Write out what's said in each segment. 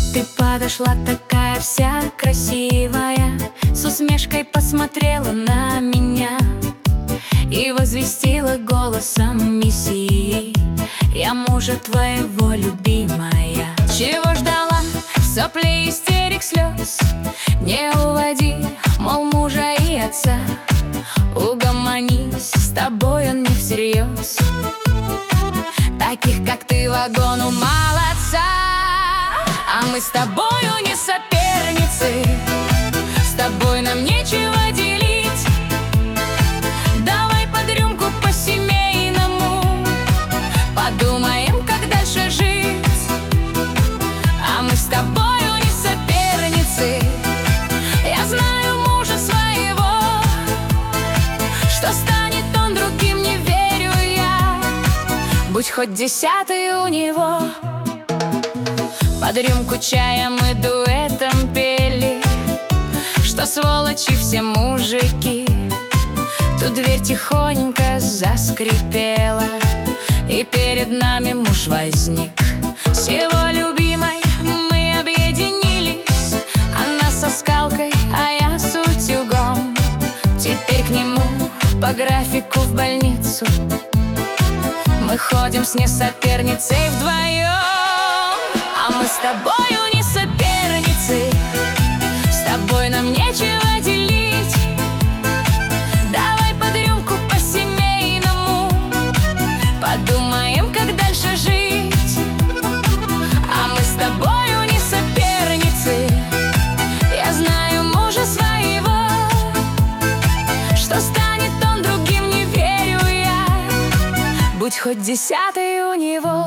Ты подошла такая вся красивая, с усмешкой посмотрела на меня и возвестила голосом мессии: я мужа твоего, любимая. Чего ждала? Соплей, истерик, слез не уводи, мол, мужа и отца. Угомонись, с тобой он не всерьез. Таких, как ты, вагону молодца. А мы с тобою не соперницы, с тобой нам нечего делить. Давай под рюмку по-семейному подумаем, как дальше жить. А мы с тобою не соперницы, я знаю мужа своего. Что станет он другим, не верю я, будь хоть 10-й у него. Под рюмку чая мы дуэтом пели, что сволочи все мужики. Тут дверь тихонько заскрипела, и перед нами муж возник. С его любимой мы объединились, она со скалкой, а я с утюгом. Теперь к нему по графику в больницу мы ходим с несоперницей вдвоем. А мы с тобою не соперницы, с тобой нам нечего делить. Давай под рюмку по-семейному подумаем, как дальше жить. А мы с тобою не соперницы, я знаю мужа своего. Что станет он другим, не верю я, будь хоть 10-й у него.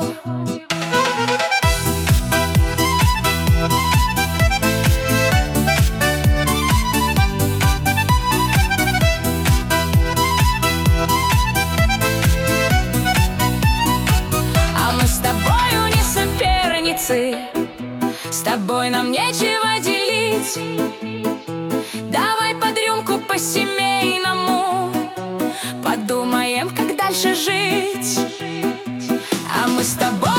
С тобой нам нечего делить. Давай под рюмку по-семейному подумаем, как дальше жить. А мы с тобой